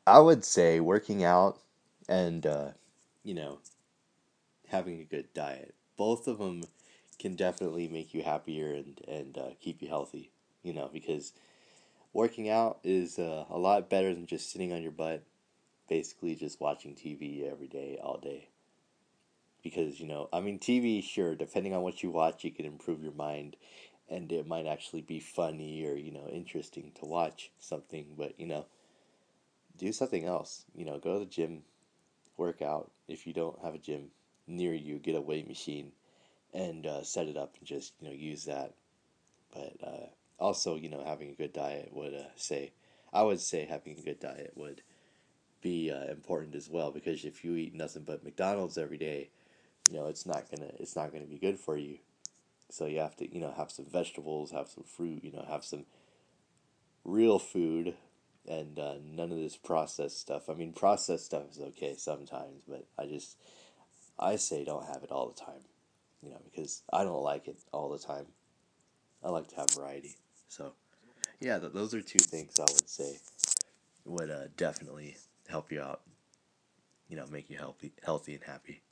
I would say working out and you know, having a good diet. Both of them can definitely make you happier and keep you healthy. Because working out is a lot better than just sitting on your butt, basically just watching TV every day, all day. Because I mean, TV, sure, depending on what you watch, it can improve your mind, and it might actually be funny or interesting to watch something. But do something else. Go to the gym, work out. If you don't have a gym near you, get a weight machine and set it up and just use that. But also, having a good diet would say, I would say having a good diet would be important as well, because if you eat nothing but McDonald's every day, it's not gonna be good for you. So you have to have some vegetables, have some fruit, have some real food, and none of this processed stuff. I mean, processed stuff is okay sometimes, but I say don't have it all the time. Because I don't like it all the time. I like to have variety. So yeah, those are two things I would say would definitely help you out. Make you healthy and happy.